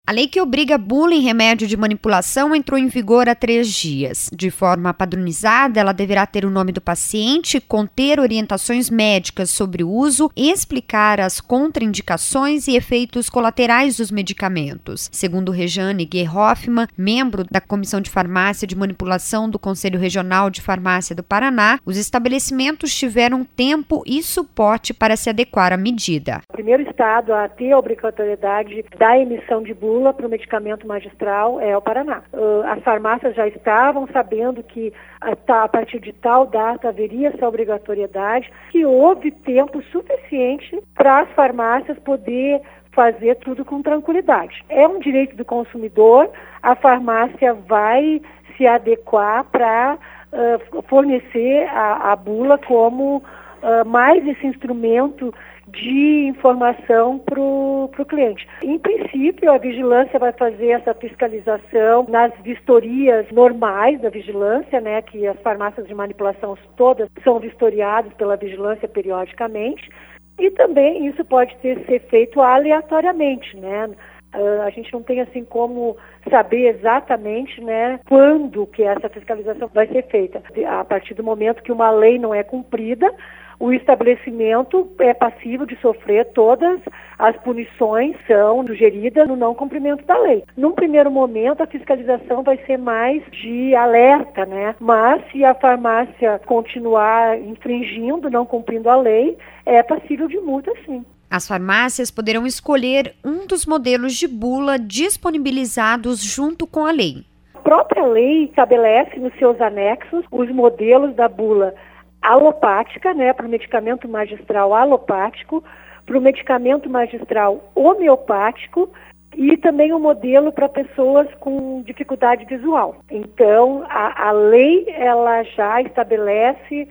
A lei que obriga a bula em remédio de manipulação entrou em vigor há 3 dias. De forma padronizada, ela deverá ter o nome do paciente, conter orientações médicas sobre o uso, explicar as contraindicações e efeitos colaterais dos medicamentos. Segundo Rejane Guerhoffmann, membro da Comissão de Farmácia de Manipulação do Conselho Regional de Farmácia do Paraná, os estabelecimentos tiveram tempo e suporte para se adequar à medida. O primeiro estado a ter a obrigatoriedade da emissão de bula para o medicamento magistral é o Paraná. As farmácias já estavam sabendo que a partir de tal data haveria essa obrigatoriedade, que houve tempo suficiente para as farmácias poder fazer tudo com tranquilidade. É um direito do consumidor, a farmácia vai se adequar para fornecer a bula como mais esse instrumento de informação para o cliente. Em princípio, a vigilância vai fazer essa fiscalização nas vistorias normais da vigilância, né, que as farmácias de manipulação todas são vistoriadas pela vigilância periodicamente, e também isso pode ser feito aleatoriamente, né? A gente não tem assim como saber exatamente, né, quando que essa fiscalização vai ser feita. A partir do momento que uma lei não é cumprida, o estabelecimento é passível de sofrer todas as punições que são sugeridas no não cumprimento da lei. Num primeiro momento, a fiscalização vai ser mais de alerta, né? Mas se a farmácia continuar infringindo, não cumprindo a lei, é passível de multa, sim. As farmácias poderão escolher um dos modelos de bula disponibilizados junto com a lei. A própria lei estabelece nos seus anexos os modelos da bula alopática, né, para o medicamento magistral alopático, para o medicamento magistral homeopático e também o modelo para pessoas com dificuldade visual. Então, a lei ela já estabelece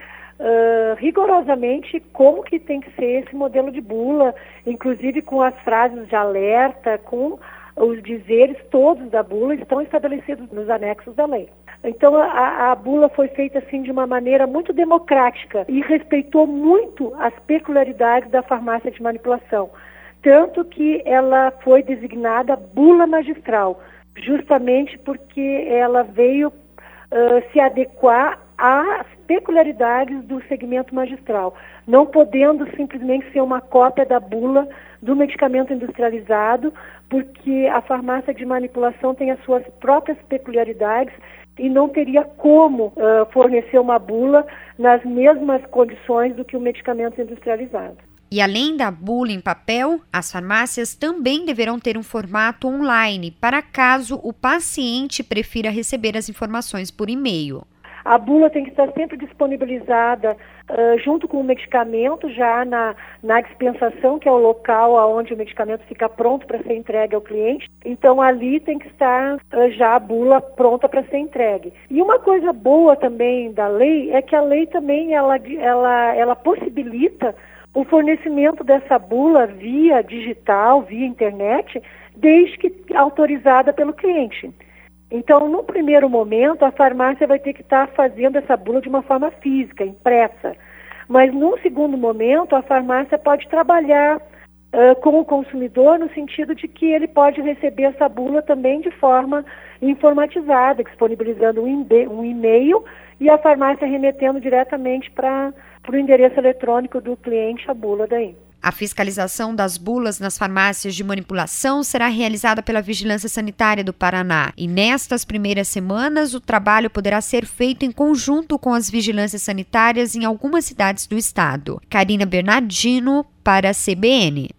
rigorosamente como que tem que ser esse modelo de bula, inclusive com as frases de alerta, com os dizeres todos da bula estão estabelecidos nos anexos da lei. Então a bula foi feita assim de uma maneira muito democrática e respeitou muito as peculiaridades da farmácia de manipulação, tanto que ela foi designada bula magistral, justamente porque ela veio se adequar às peculiaridades do segmento magistral, não podendo simplesmente ser uma cópia da bula do medicamento industrializado, porque a farmácia de manipulação tem as suas próprias peculiaridades e não teria como fornecer uma bula nas mesmas condições do que o medicamento industrializado. E além da bula em papel, as farmácias também deverão ter um formato online, para caso o paciente prefira receber as informações por e-mail. A bula tem que estar sempre disponibilizada junto com o medicamento, já na dispensação, que é o local onde o medicamento fica pronto para ser entregue ao cliente. Então, ali tem que estar já a bula pronta para ser entregue. E uma coisa boa também da lei é que a lei também ela possibilita o fornecimento dessa bula via digital, via internet, desde que autorizada pelo cliente. Então, no primeiro momento, a farmácia vai ter que estar fazendo essa bula de uma forma física, impressa. Mas, num segundo momento, a farmácia pode trabalhar com o consumidor no sentido de que ele pode receber essa bula também de forma informatizada, disponibilizando um e-mail e a farmácia remetendo diretamente para o endereço eletrônico do cliente a bula daí. A fiscalização das bulas nas farmácias de manipulação será realizada pela Vigilância Sanitária do Paraná. E nestas primeiras semanas, o trabalho poderá ser feito em conjunto com as vigilâncias sanitárias em algumas cidades do estado. Karina Bernardino, para a CBN.